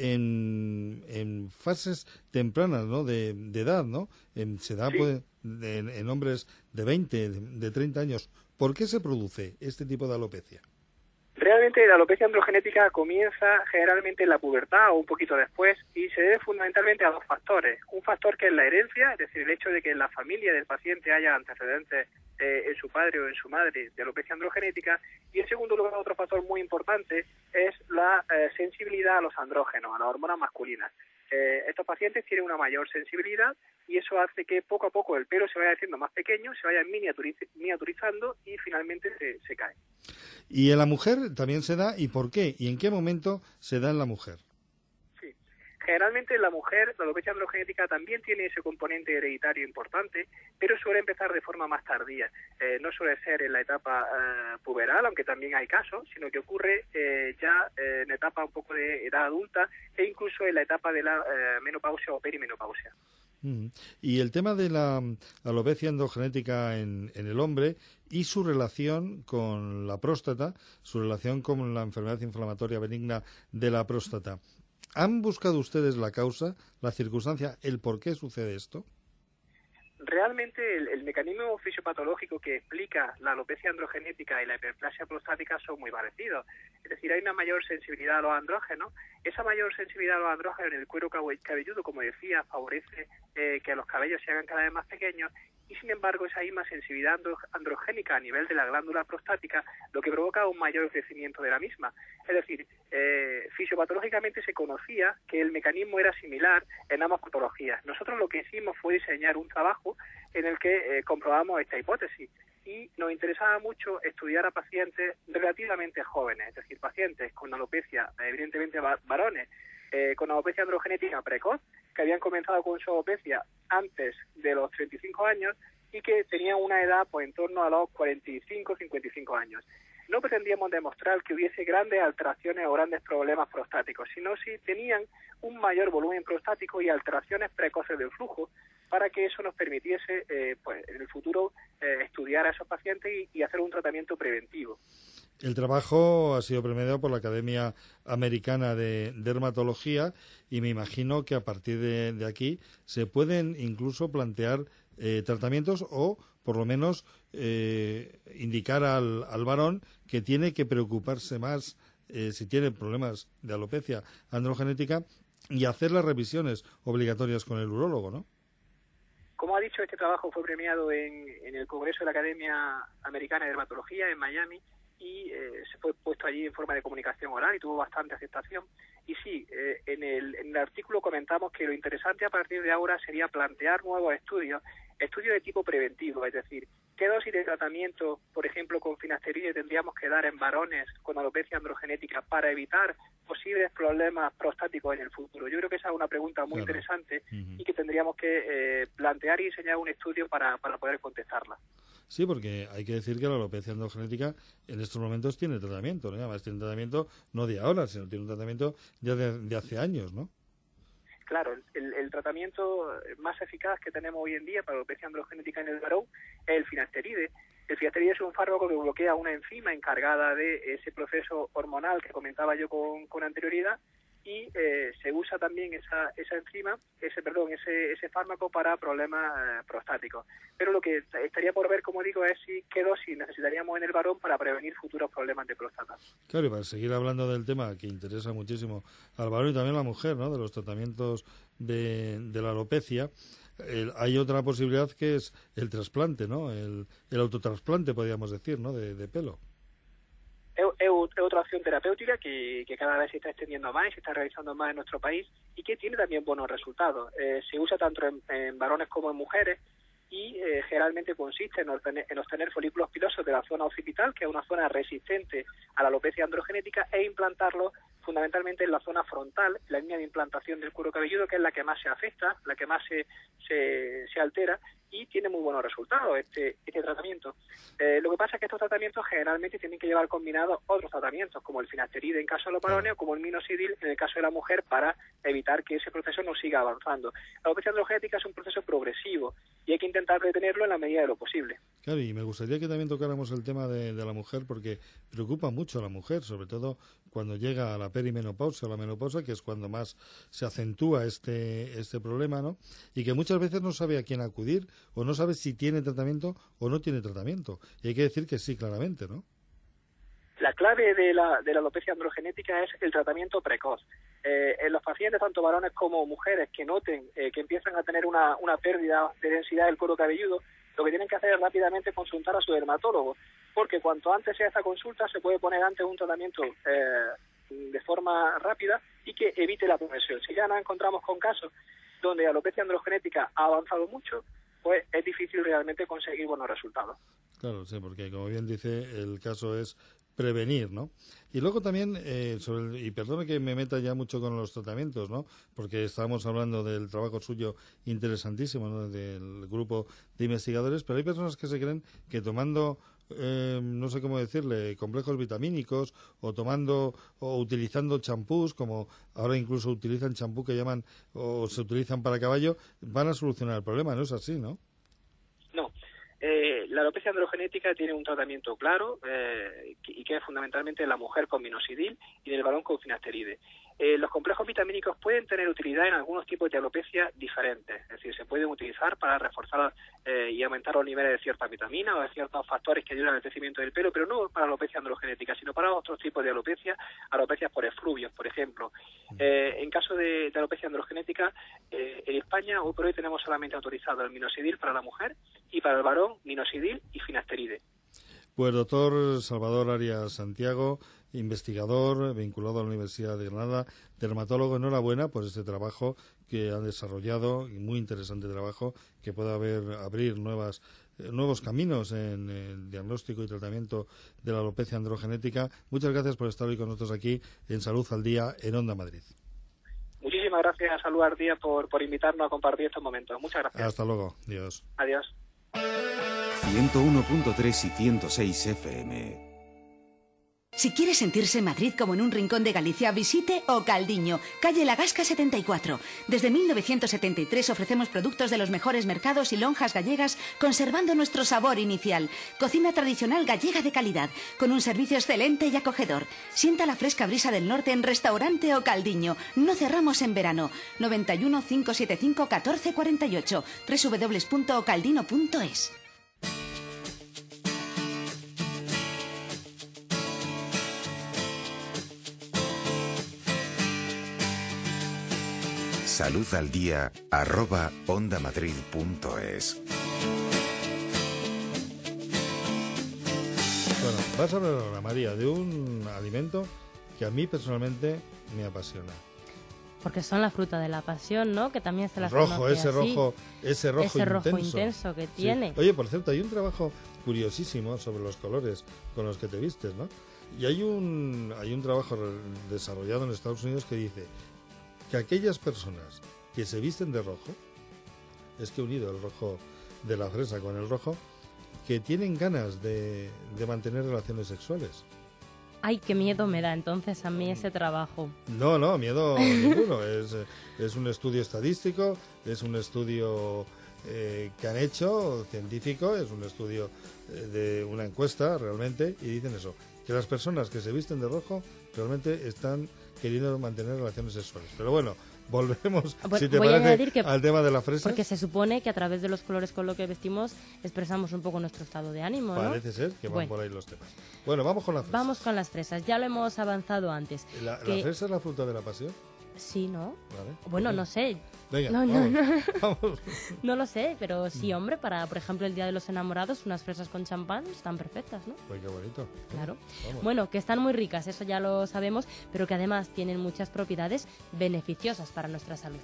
en, en fases tempranas, ¿no? de, de edad, ¿no? En, se da Sí. pues, de- en, en hombres de veinte, de, de treinta años. ¿Por qué se produce este tipo de alopecia? Realmente la alopecia androgenética comienza generalmente en la pubertad o un poquito después y se debe fundamentalmente a dos factores. Un factor que es la herencia, es decir, el hecho de que en la familia del paciente haya antecedentes eh, en su padre o en su madre de alopecia androgenética, y en segundo lugar otro factor muy importante es la eh, sensibilidad a los andrógenos, a las hormonas masculinas. Eh, estos pacientes tienen una mayor sensibilidad y eso hace que poco a poco el pelo se vaya haciendo más pequeño, se vaya miniaturiz- miniaturizando y finalmente se, se cae. Y en la mujer también se da, ¿y por qué? ¿Y en qué momento se da en la mujer? Sí. Generalmente en la mujer la alopecia androgenética también tiene ese componente hereditario importante, pero suele empezar de forma más tardía. Eh, no suele ser en la etapa eh, puberal, aunque también hay casos, sino que ocurre eh, ya eh, en etapa un poco de edad adulta e incluso en la etapa de la eh, menopausia o perimenopausia. Uh-huh. Y el tema de la alopecia androgenética en, en el hombre y su relación con la próstata, su relación con la enfermedad inflamatoria benigna de la próstata. ¿Han buscado ustedes la causa, la circunstancia, el por qué sucede esto? Realmente el, el mecanismo fisiopatológico que explica la alopecia androgenética y la hiperplasia prostática son muy parecidos. Es decir, hay una mayor sensibilidad a los andrógenos. Esa mayor sensibilidad a los andrógenos en el cuero cabelludo, como decía, favorece eh, que los cabellos se hagan cada vez más pequeños y sin embargo esa misma sensibilidad androgénica a nivel de la glándula prostática lo que provoca un mayor crecimiento de la misma. Es decir, eh, fisiopatológicamente se conocía que el mecanismo era similar en ambas patologías. Nosotros lo que hicimos fue diseñar un trabajo en el que eh, comprobamos esta hipótesis y nos interesaba mucho estudiar a pacientes relativamente jóvenes, es decir, pacientes con alopecia, evidentemente varones, eh, con alopecia androgenética precoz, que habían comenzado con su alopecia antes de los treinta y cinco años y que tenían una edad pues en torno a los cuarenta y cinco, cincuenta y cinco años. No pretendíamos demostrar que hubiese grandes alteraciones o grandes problemas prostáticos, sino si tenían un mayor volumen prostático y alteraciones precoces del flujo, para que eso nos permitiese eh, pues en el futuro eh, estudiar a esos pacientes y, y hacer un tratamiento preventivo. El trabajo ha sido premiado por la Academia Americana de Dermatología y me imagino que a partir de, de aquí se pueden incluso plantear eh, tratamientos o por lo menos eh, indicar al, al varón que tiene que preocuparse más eh, si tiene problemas de alopecia androgenética y hacer las revisiones obligatorias con el urólogo, ¿no? Como ha dicho, este trabajo fue premiado en, en el Congreso de la Academia Americana de Dermatología en Miami y eh, se fue puesto allí en forma de comunicación oral y tuvo bastante aceptación. Y sí, eh, en, el, en el artículo comentamos que lo interesante a partir de ahora sería plantear nuevos estudios, estudios de tipo preventivo, es decir, qué dosis de tratamiento, por ejemplo, con finasteride tendríamos que dar en varones con alopecia androgenética para evitar posibles problemas prostáticos en el futuro. Yo creo que esa es una pregunta muy claro. interesante uh-huh. y que tendríamos que eh, plantear y diseñar un estudio para, para poder contestarla. Sí, porque hay que decir que la alopecia androgenética en estos momentos tiene tratamiento, ¿no? Además tiene tratamiento no de ahora, sino tiene un tratamiento ya de, de hace años, ¿no? Claro, el, el tratamiento más eficaz que tenemos hoy en día para la alopecia androgenética en el varón es el finasteride. El finasteride es un fármaco que bloquea una enzima encargada de ese proceso hormonal que comentaba yo con, con anterioridad y eh, se usa también esa esa enzima, ese perdón, ese ese fármaco para problemas eh, prostáticos. Pero lo que estaría por ver, como digo, es si qué dosis necesitaríamos en el varón para prevenir futuros problemas de próstata. Claro, y para seguir hablando del tema que interesa muchísimo al varón y también a la mujer, ¿no? De los tratamientos de, de la alopecia, el, hay otra posibilidad que es el trasplante, ¿no? El, el autotrasplante, podríamos decir, ¿no? De, de pelo. Es, es, es otra opción terapéutica que, que cada vez se está extendiendo más y se está realizando más en nuestro país y que tiene también buenos resultados. Eh, se usa tanto en, en varones como en mujeres y eh, generalmente consiste en obtener, en obtener folículos pilosos de la zona occipital, que es una zona resistente a la alopecia androgenética, e implantarlos fundamentalmente en la zona frontal, la línea de implantación del cuero cabelludo, que es la que más se afecta, la que más se, se, se altera, y tiene muy buenos resultados este, este tratamiento. Eh, lo que pasa es que estos tratamientos generalmente tienen que llevar combinados otros tratamientos, como el finasteride en caso de los varones o como el minoxidil en el caso de la mujer, para evitar que ese proceso no siga avanzando. La alopecia androgenética es un proceso progresivo y hay que intentar detenerlo en la medida de lo posible. Claro, y me gustaría que también tocáramos el tema de, de la mujer, porque preocupa mucho a la mujer, sobre todo cuando llega a la perimenopausia o la menopausia, que es cuando más se acentúa este este problema, ¿no? Y que muchas veces no sabe a quién acudir o no sabe si tiene tratamiento o no tiene tratamiento. Y hay que decir que sí, claramente, ¿no? La clave de la, de la alopecia androgenética es el tratamiento precoz. Eh, en los pacientes, tanto varones como mujeres, que noten eh, que empiezan a tener una, una pérdida de densidad del cuero cabelludo, lo que tienen que hacer es rápidamente consultar a su dermatólogo, porque cuanto antes sea esta consulta se puede poner antes un tratamiento eh, de forma rápida y que evite la progresión. Si ya nos encontramos con casos donde la alopecia androgenética ha avanzado mucho, pues es difícil realmente conseguir buenos resultados. Claro, sí, porque como bien dice, el caso es prevenir, ¿no? Y luego también, eh, sobre el, y perdone que me meta ya mucho con los tratamientos, ¿no? Porque estábamos hablando del trabajo suyo interesantísimo, ¿no? Del grupo de investigadores, pero hay personas que se creen que tomando, eh, no sé cómo decirle, complejos vitamínicos o tomando o utilizando champús, como ahora incluso utilizan champú que llaman o se utilizan para caballo, van a solucionar el problema, ¿no es así, no? No. Eh, la alopecia androgenética tiene un tratamiento claro eh, y que es fundamentalmente la mujer con minoxidil y en el varón con finasteride. Eh, los complejos vitamínicos pueden tener utilidad en algunos tipos de alopecia diferentes, es decir, se pueden utilizar para reforzar eh, y aumentar los niveles de ciertas vitaminas o de ciertos factores que ayudan al crecimiento del pelo, pero no para la alopecia androgenética, sino para otros tipos de alopecia, alopecias por efluvios, por ejemplo. Eh, en caso de, de alopecia androgenética, eh, en España hoy por hoy tenemos solamente autorizado el minoxidil para la mujer y para el varón minoxidil y finasteride. Pues doctor Salvador Arias Santiago, investigador vinculado a la Universidad de Granada, dermatólogo, enhorabuena por este trabajo que han desarrollado, y muy interesante trabajo, que puede haber, abrir nuevas, eh, nuevos caminos en el diagnóstico y tratamiento de la alopecia androgenética. Muchas gracias por estar hoy con nosotros aquí en Salud al Día en Onda Madrid. Muchísimas gracias, Salud al Día, por, por invitarnos a compartir estos momentos. Muchas gracias. Hasta luego. Adiós. Adiós. ciento uno punto tres y ciento seis F M. Si quiere sentirse Madrid como en un rincón de Galicia, visite O Caldiño, calle La Gasca setenta y cuatro. Desde mil novecientos setenta y tres ofrecemos productos de los mejores mercados y lonjas gallegas, conservando nuestro sabor inicial. Cocina tradicional gallega de calidad, con un servicio excelente y acogedor. Sienta la fresca brisa del norte en Restaurante O Caldiño. No cerramos en verano. noventa y uno, cinco setenta y cinco, catorce cuarenta y ocho. doble u doble u doble u punto ocaldino punto es. Salud al día, arroba ondamadrid.es. Bueno, vas a hablar ahora, María, de un alimento que a mí personalmente me apasiona. Porque son la fruta de la pasión, ¿no? Que también se las rojo, conoce ese así. rojo, ese rojo ese intenso. rojo intenso que tiene. Sí. Oye, por cierto, hay un trabajo curiosísimo sobre los colores con los que te vistes, ¿no? Y hay un hay un trabajo desarrollado en Estados Unidos que dice que aquellas personas que se visten de rojo, es que unido el rojo de la fresa con el rojo, que tienen ganas de, de mantener relaciones sexuales. Ay, qué miedo me da entonces a mí ese trabajo. No, no, miedo ninguno. Es, es un estudio estadístico, es un estudio eh, que han hecho, científico, es un estudio eh, de una encuesta realmente, y dicen eso, que las personas que se visten de rojo realmente están queriendo mantener relaciones sexuales. Pero bueno, volvemos, Pues si te voy a parece, añadir que, al tema de la fresa. Porque se supone que a través de los colores con los que vestimos expresamos un poco nuestro estado de ánimo, ¿no? Parece ser que van bueno. por ahí los temas. Bueno, vamos con la fresa. Vamos con las fresas. Ya lo hemos avanzado antes. ¿La, que... ¿La fresa es la fruta de la pasión? Sí, ¿no? Vale. Bueno, Okay. no sé. Venga, no, vamos, no, no. vamos. No lo sé, pero sí, hombre, para, por ejemplo, el Día de los Enamorados, unas fresas con champán están perfectas, ¿no? Pues qué bonito. Claro. Vamos. Bueno, que están muy ricas, eso ya lo sabemos, pero que además tienen muchas propiedades beneficiosas para nuestra salud.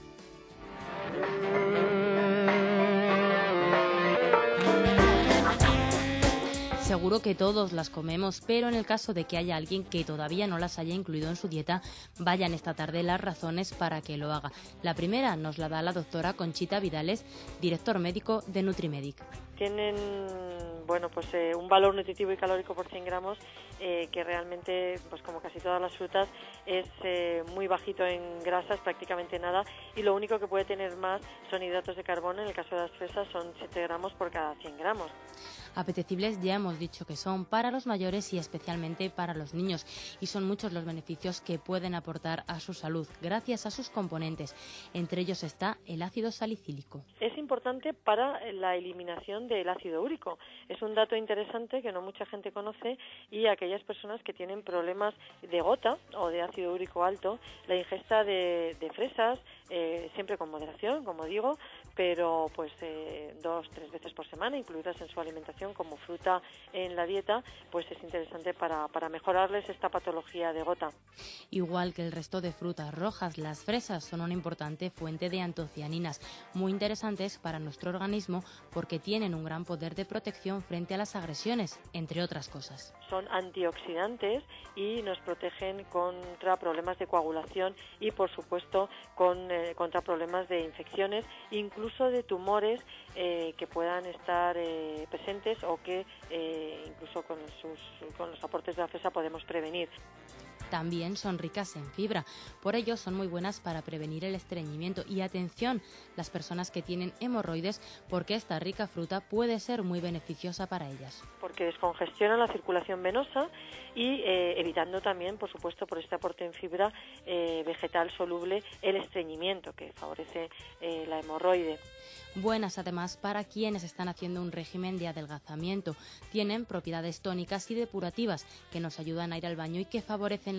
Seguro que todos las comemos, pero en el caso de que haya alguien que todavía no las haya incluido en su dieta, vayan esta tarde las razones para que lo haga. La primera nos la da la doctora Conchita Vidales, director médico de Nutrimedic. Tienen, bueno, pues eh, un valor nutritivo y calórico por cien gramos eh, que realmente, pues como casi todas las frutas, es eh, muy bajito en grasas, prácticamente nada, y lo único que puede tener más son hidratos de carbono. En el caso de las fresas son siete gramos por cada cien gramos. Apetecibles ya hemos dicho que son para los mayores y especialmente para los niños, y son muchos los beneficios que pueden aportar a su salud gracias a sus componentes. Entre ellos está el ácido salicílico. Es importante para la eliminación del ácido úrico. Es un dato interesante que no mucha gente conoce, y aquellas personas que tienen problemas de gota o de ácido úrico alto, la ingesta de, de fresas, eh, siempre con moderación, como digo, pero pues eh, dos, tres veces por semana, incluidas en su alimentación como fruta en la dieta, pues es interesante para, para mejorarles esta patología de gota. Igual que el resto de frutas rojas, las fresas son una importante fuente de antocianinas, muy interesantes para nuestro organismo porque tienen un gran poder de protección frente a las agresiones, entre otras cosas. Son antioxidantes y nos protegen contra problemas de coagulación y, por supuesto, con, eh, contra problemas de infecciones, incluso de tumores eh, que puedan estar eh, presentes o que eh, incluso con, sus, con los aportes de la fresa podemos prevenir. También son ricas en fibra, por ello son muy buenas para prevenir el estreñimiento. Y atención, las personas que tienen hemorroides, porque esta rica fruta puede ser muy beneficiosa para ellas. Porque descongestiona la circulación venosa y eh, evitando también, por supuesto, por este aporte en fibra eh, vegetal soluble, el estreñimiento que favorece eh, la hemorroide. Buenas además para quienes están haciendo un régimen de adelgazamiento. Tienen propiedades tónicas y depurativas que nos ayudan a ir al baño y que favorecen la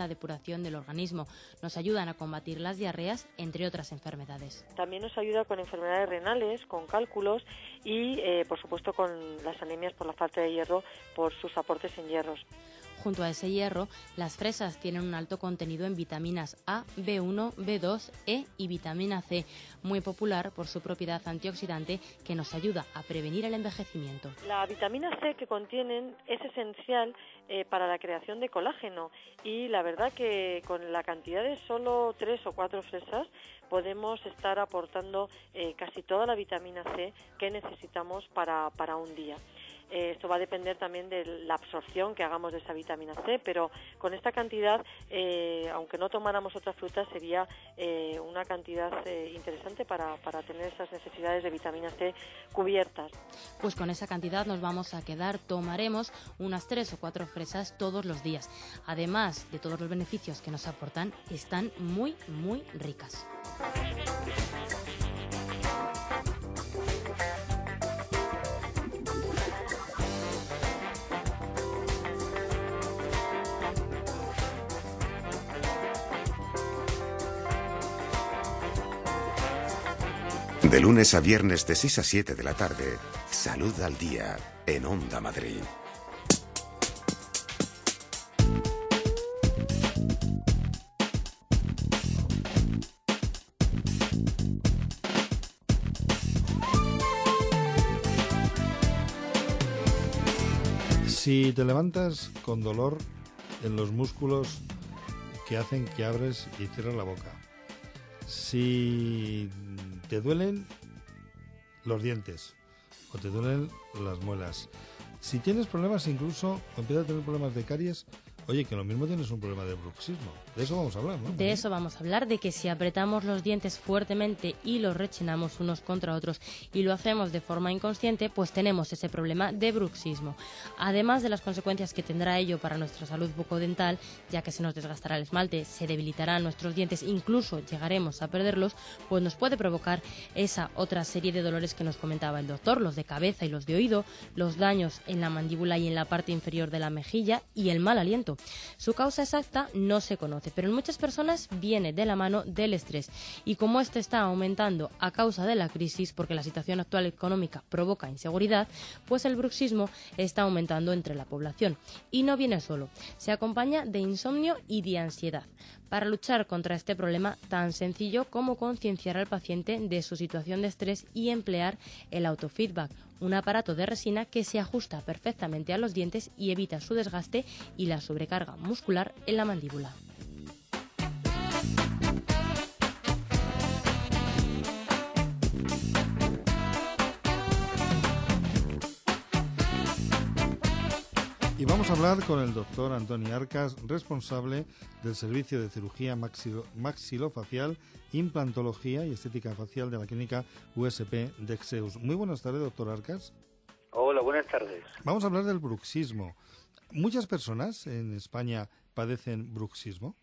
la depuración del organismo. Nos ayudan a combatir las diarreas, entre otras enfermedades. También nos ayuda con enfermedades renales, con cálculos y, eh, por supuesto, con las anemias por la falta de hierro, por sus aportes en hierros. Junto a ese hierro, las fresas tienen un alto contenido en vitaminas A, B uno, B dos, E y vitamina C, muy popular por su propiedad antioxidante que nos ayuda a prevenir el envejecimiento. La vitamina C que contienen es esencial eh, para la creación de colágeno y la verdad que con la cantidad de solo tres o cuatro fresas podemos estar aportando eh, casi toda la vitamina C que necesitamos para, para un día. Esto va a depender también de la absorción que hagamos de esa vitamina C, pero con esta cantidad, eh, aunque no tomáramos otras frutas, sería eh, una cantidad eh, interesante para, para tener esas necesidades de vitamina C cubiertas. Pues con esa cantidad nos vamos a quedar, tomaremos unas tres o cuatro fresas todos los días. Además de todos los beneficios que nos aportan, están muy, muy ricas. De lunes a viernes de seis a siete de la tarde, Salud al Día, en Onda Madrid. Si te levantas con dolor en los músculos que hacen que abres y cierres la boca, si te duelen los dientes o te duelen las muelas, si tienes problemas incluso o empiezas a tener problemas de caries, oye, que lo mismo tienes un problema de bruxismo. De eso vamos a hablar, ¿no? De eso vamos a hablar, de que si apretamos los dientes fuertemente y los rechinamos unos contra otros y lo hacemos de forma inconsciente, pues tenemos ese problema de bruxismo. Además de las consecuencias que tendrá ello para nuestra salud bucodental, ya que se nos desgastará el esmalte, se debilitarán nuestros dientes, incluso llegaremos a perderlos, pues nos puede provocar esa otra serie de dolores que nos comentaba el doctor, los de cabeza y los de oído, los daños en la mandíbula y en la parte inferior de la mejilla y el mal aliento. Su causa exacta no se conoce, pero en muchas personas viene de la mano del estrés. Y como este está aumentando a causa de la crisis, porque la situación actual económica provoca inseguridad, pues el bruxismo está aumentando entre la población. Y no viene solo, se acompaña de insomnio y de ansiedad. Para luchar contra este problema tan sencillo como concienciar al paciente de su situación de estrés y emplear el autofeedback, un aparato de resina que se ajusta perfectamente a los dientes y evita su desgaste y la sobrecarga muscular en la mandíbula. Y vamos a hablar con el doctor Antoni Arcas, responsable del Servicio de Cirugía Maxilo- Maxilofacial, Implantología y Estética Facial de la Clínica U S P de Exeus. Muy buenas tardes, doctor Arcas. Hola, buenas tardes. Vamos a hablar del bruxismo. ¿Muchas personas en España padecen bruxismo?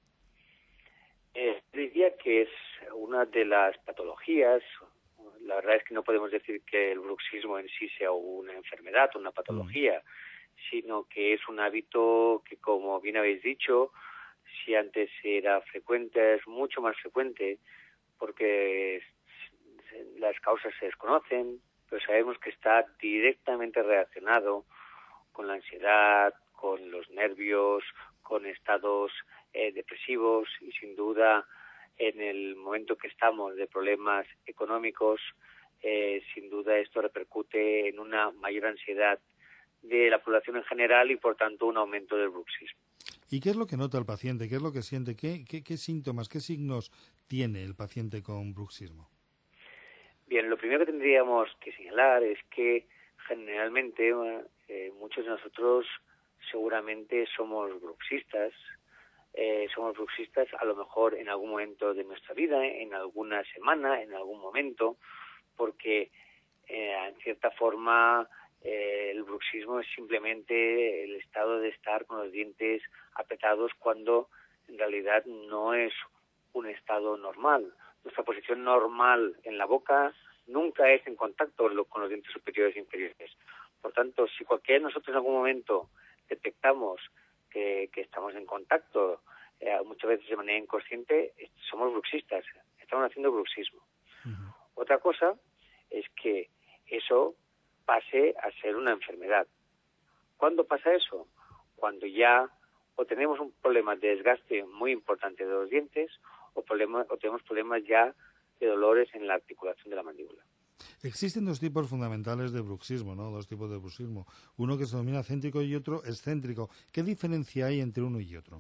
Eh, diría que es una de las patologías. La verdad es que no podemos decir que el bruxismo en sí sea una enfermedad o una patología, mm. sino que es un hábito que, como bien habéis dicho, si antes era frecuente, es mucho más frecuente, porque las causas se desconocen, pero sabemos que está directamente relacionado con la ansiedad, con los nervios, con estados eh, depresivos y sin duda en el momento que estamos de problemas económicos, eh, sin duda esto repercute en una mayor ansiedad de la población en general y por tanto un aumento del bruxismo. ¿Y qué es lo que nota el paciente? ¿Qué es lo que siente? ¿Qué, qué, qué síntomas, qué signos tiene el paciente con bruxismo? Bien, lo primero que tendríamos que señalar es que generalmente eh, muchos de nosotros seguramente somos bruxistas, eh, somos bruxistas a lo mejor en algún momento de nuestra vida, en alguna semana, en algún momento, porque eh, en cierta forma eh, el bruxismo es simplemente el estado de estar con los dientes apretados cuando en realidad no es un estado normal. Nuestra posición normal en la boca nunca es en contacto con los dientes superiores e inferiores. Por tanto, si cualquiera de nosotros en algún momento detectamos que, que estamos en contacto eh, muchas veces de manera inconsciente, somos bruxistas, estamos haciendo bruxismo. Uh-huh. Otra cosa es que eso pase a ser una enfermedad. ¿Cuándo pasa eso? Cuando ya o tenemos un problema de desgaste muy importante de los dientes o, problema, o tenemos problemas ya de dolores en la articulación de la mandíbula. Existen dos tipos fundamentales de bruxismo, ¿no? Dos tipos de bruxismo. Uno que se denomina céntrico y otro excéntrico. ¿Qué diferencia hay entre uno y otro?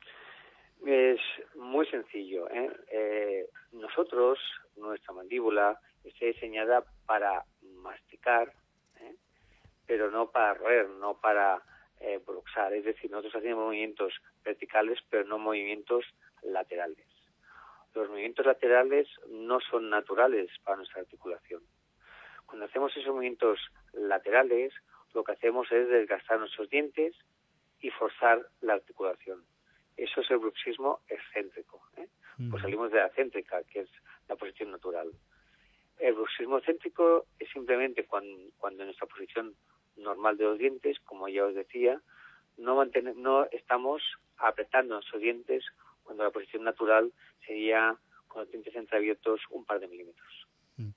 Es muy sencillo, ¿eh? Eh, nosotros, nuestra mandíbula, está diseñada para masticar, ¿eh? pero no para roer, no para eh, bruxar. Es decir, nosotros hacemos movimientos verticales, pero no movimientos laterales. Los movimientos laterales no son naturales para nuestra articulación. Cuando hacemos esos movimientos laterales, lo que hacemos es desgastar nuestros dientes y forzar la articulación. Eso es el bruxismo excéntrico, ¿eh? Mm. Pues salimos de la céntrica, que es la posición natural. El bruxismo excéntrico es simplemente cuando, cuando en nuestra posición normal de los dientes, como ya os decía, no, mantener, no estamos apretando nuestros dientes, cuando la posición natural sería con los dientes entreabiertos un par de milímetros.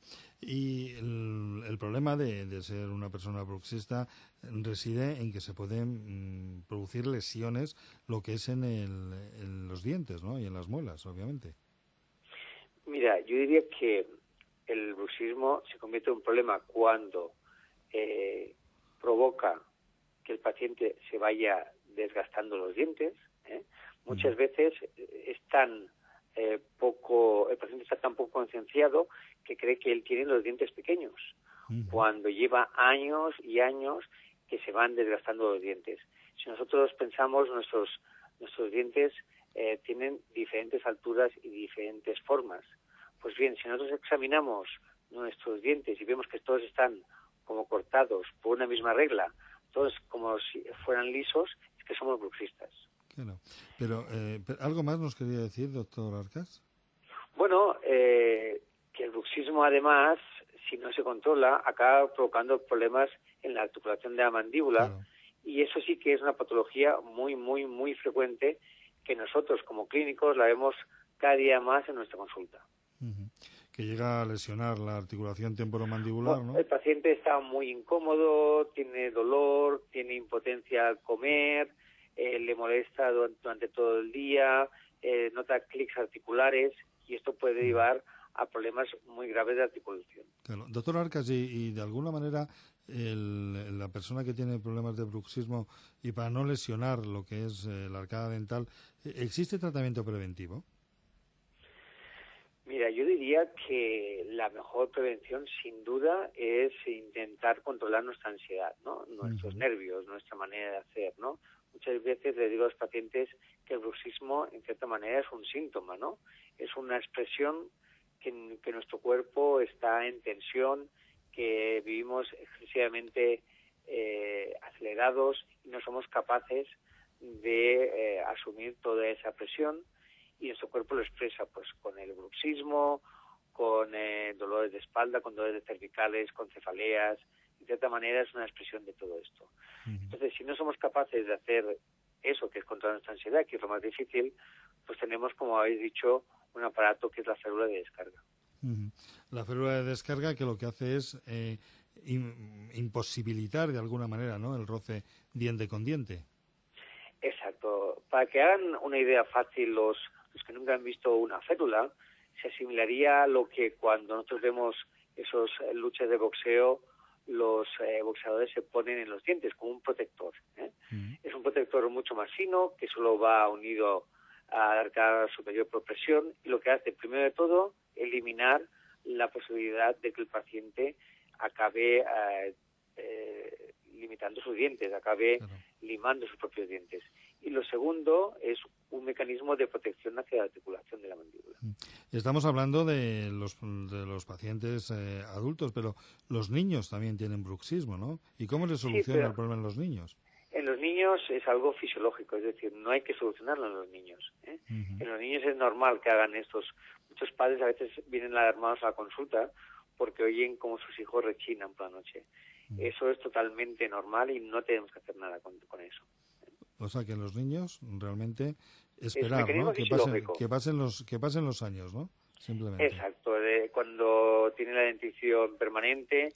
Y el, el problema de, de ser una persona bruxista reside en que se pueden mmm, producir lesiones, lo que es en, el, en los dientes, ¿no? Y en las muelas, obviamente. Mira, yo diría que el bruxismo se convierte en un problema cuando eh, provoca que el paciente se vaya desgastando los dientes, ¿eh? Muchas veces están eh, poco, el paciente está tan poco concienciado que cree que él tiene los dientes pequeños, uh-huh. cuando lleva años y años que se van desgastando los dientes. Si nosotros pensamos, nuestros nuestros dientes eh, tienen diferentes alturas y diferentes formas. Pues bien, si nosotros examinamos nuestros dientes y vemos que todos están como cortados por una misma regla, todos como si fueran lisos, es que somos bruxistas. Claro. Pero, eh, ¿algo más nos quería decir, doctor Arcas? Bueno, eh, que el bruxismo, además, si no se controla, acaba provocando problemas en la articulación de la mandíbula, claro. Y eso sí que es una patología muy, muy, muy frecuente que nosotros, como clínicos, la vemos cada día más en nuestra consulta. Uh-huh. Que llega a lesionar la articulación temporomandibular, bueno, ¿no? El paciente está muy incómodo, tiene dolor, tiene impotencia al comer, eh, le molesta durante, durante todo el día, eh, nota clics articulares y esto puede derivar a problemas muy graves de articulación. Claro. Doctor Arcas, y, y de alguna manera el, la persona que tiene problemas de bruxismo, y para no lesionar lo que es eh, la arcada dental, ¿existe tratamiento preventivo? Mira, yo diría que la mejor prevención, sin duda, es intentar controlar nuestra ansiedad, ¿no? Nuestros uh-huh. nervios, nuestra manera de hacer, ¿no? Muchas veces le digo a los pacientes que el bruxismo, en cierta manera, es un síntoma, ¿no? Es una expresión que, que nuestro cuerpo está en tensión, que vivimos excesivamente eh, acelerados y no somos capaces de eh, asumir toda esa presión. Y nuestro cuerpo lo expresa pues con el bruxismo, con eh, dolores de espalda, con dolores cervicales, con cefaleas. De cierta manera es una expresión de todo esto. Uh-huh. Entonces, si no somos capaces de hacer eso, que es controlar nuestra ansiedad, que es lo más difícil, pues tenemos, como habéis dicho, un aparato que es la férula de descarga. Uh-huh. La férula de descarga, que lo que hace es eh, in, imposibilitar de alguna manera, ¿no?, el roce diente con diente. Exacto. Para que hagan una idea fácil los los que nunca han visto una férula, se asimilaría a lo que cuando nosotros vemos esos eh, luchas de boxeo, los eh, boxeadores se ponen en los dientes como un protector, ¿eh? Mm. Es un protector mucho más fino que solo va unido a la arcada superior por presión y lo que hace, primero de todo, eliminar la posibilidad de que el paciente acabe eh, eh, limitando sus dientes, acabe claro. limando sus propios dientes. Y lo segundo es un mecanismo de protección hacia la articulación de la mandíbula. Estamos hablando de los de los pacientes eh, adultos, pero los niños también tienen bruxismo, ¿no? ¿Y cómo se soluciona sí, el problema en los niños? En los niños es algo fisiológico, es decir, no hay que solucionarlo en los niños, ¿eh? Uh-huh. En los niños es normal que hagan estos. Muchos padres a veces vienen alarmados a la consulta porque oyen como sus hijos rechinan por la noche. Uh-huh. Eso es totalmente normal y no tenemos que hacer nada con, con eso. O sea que en los niños realmente esperar, ¿no? Que pasen, que pasen los que pasen los años, ¿no? Simplemente. Exacto. De, cuando tiene la dentición permanente,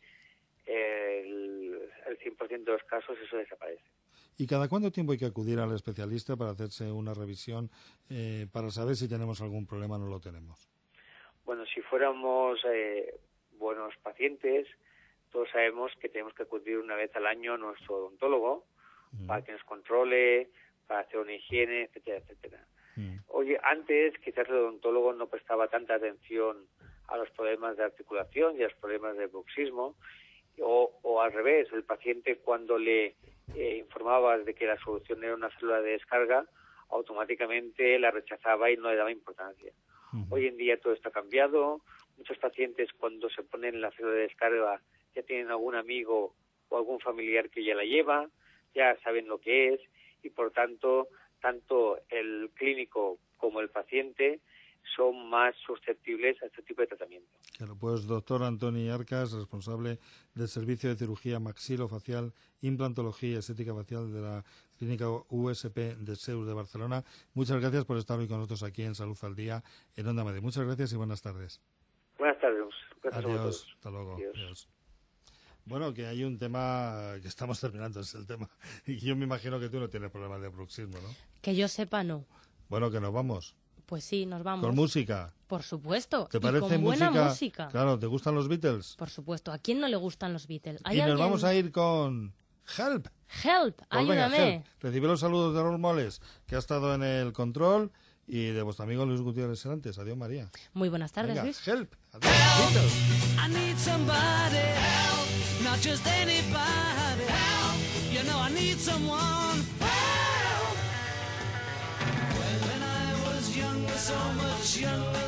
el, el cien por ciento de los casos eso desaparece. ¿Y cada cuánto tiempo hay que acudir al especialista para hacerse una revisión eh, para saber si tenemos algún problema o no lo tenemos? Bueno, si fuéramos eh, buenos pacientes, todos sabemos que tenemos que acudir una vez al año a nuestro odontólogo mm. para que nos controle, para hacer una higiene, etcétera, etcétera. Mm. Oye, antes quizás el odontólogo no prestaba tanta atención a los problemas de articulación y a los problemas de bruxismo, o, o al revés, el paciente cuando le eh, informabas de que la solución era una célula de descarga, automáticamente la rechazaba y no le daba importancia. Uh-huh. Hoy en día todo está cambiado. Muchos pacientes cuando se ponen la célula de descarga ya tienen algún amigo o algún familiar que ya la lleva, ya saben lo que es y por tanto tanto el clínico como el paciente son más susceptibles a este tipo de tratamiento. Claro, pues doctor Antoni Arcas, responsable del Servicio de Cirugía Maxilofacial, Implantología y Estética Facial de la Clínica U S P de Seus de Barcelona. Muchas gracias por estar hoy con nosotros aquí en Salud al Día, en Onda Madrid. Muchas gracias y buenas tardes. Buenas tardes. Gracias. Adiós. Hasta luego. Adiós. Adiós. Bueno, que hay un tema que estamos terminando, es el tema. Y yo me imagino que tú no tienes problemas de bruxismo, ¿no? Que yo sepa, no. Bueno, que nos vamos. Pues sí, nos vamos. ¿Con música? Por supuesto. ¿Te parece y con buena música? música? Claro, ¿te gustan los Beatles? Por supuesto. ¿A quién no le gustan los Beatles? Y nos alguien... vamos a ir con Help. Help, pues ayúdame. Venga, Help. Recibe los saludos de Raúl Moles, que ha estado en el control, y de vuestro amigo Luis Gutiérrez Serantes. Adiós, María. Muy buenas tardes, Venga, Luis. Help. Adiós, Beatles. I need somebody help, not just anybody help. You know I need someone help. When I was younger, so much younger.